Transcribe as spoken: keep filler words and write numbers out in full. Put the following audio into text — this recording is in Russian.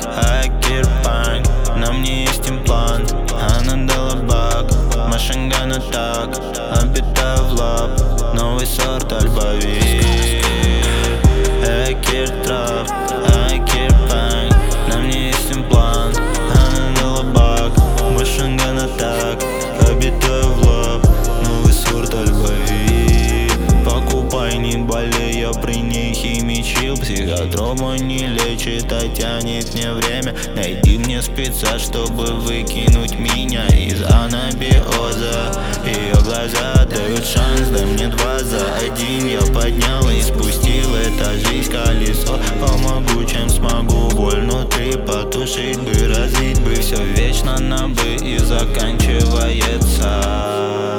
Акерпанк, на мне есть имплант. Она дала бак, машинган атак. Обита в лоб, новый сорт альбавит. Акертрап, акерпанк, на мне есть имплант. Она дала бак, машинган атак. Обита в лоб, новый сорт альбавит. Покупай, не болей, я при ней химичил. Психотропа не лечит, а тянет мне время. Найди мне спеца, чтобы выкинуть меня из анабиоза. Ее глаза дают шанс, дай мне два за один. Я поднял и спустил, это жизнь колесо. Помогу, чем смогу, боль внутри потушить бы, развить бы. Все вечно на бы и заканчивается.